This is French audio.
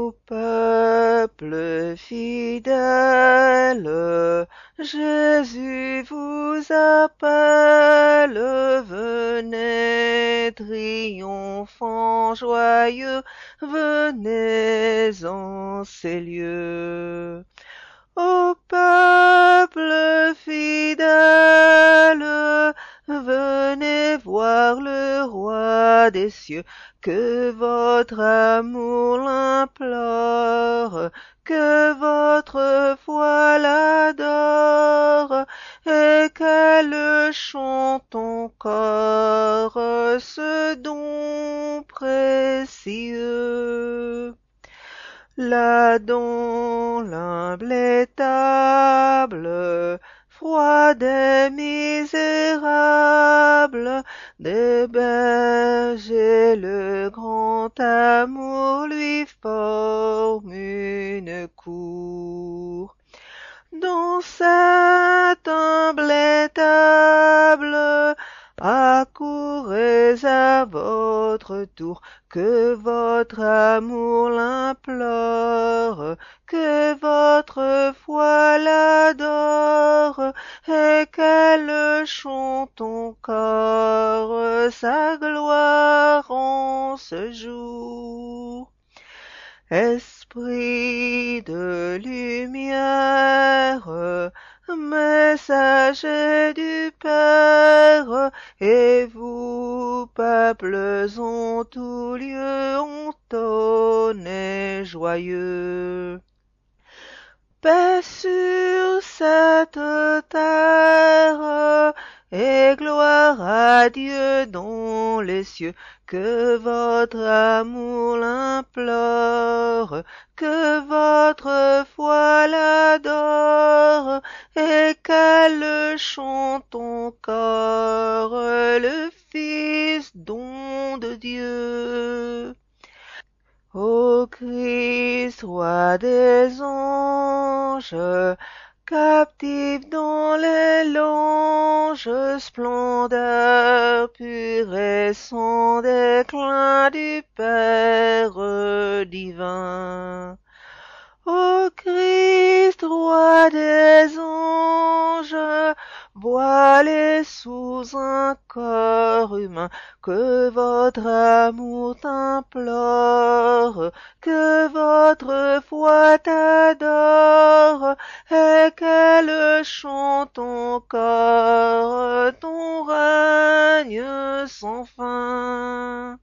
Ô peuple fidèle, Jésus vous appelle, venez triomphant joyeux, venez en ces lieux. Ô peuple fidèle, venez voir le roi des cieux, que votre amour l'implore, que votre foi l'adore, et qu'elle chante encore ce don précieux. Là dans l'humble étable, froide et misérable, des bergers le grand amour lui forme une cour. Dans cette humble étable, accourez à votre tour, que votre amour l'implore, que votre foi l'adore, et qu'elle chante encore sa gloire en ce jour. Esprit de lumière, messager du Père, et vous, peuples en tout lieu, entonnez joyeux. Paix sur cette terre, et gloire à Dieu dans les cieux, que votre amour l'implore, que votre foi l'adore, et qu'elle chante encore le Fils don de Dieu. Ô Christ, roi des anges, captif dans les louanges, splendeur pure et sans déclin du Père divin. Ô Christ, roi des anges, voilé sous un corps humain, que votre amour t'implore, que votre foi t'adore, et qu'elle chante encore ton règne sans fin.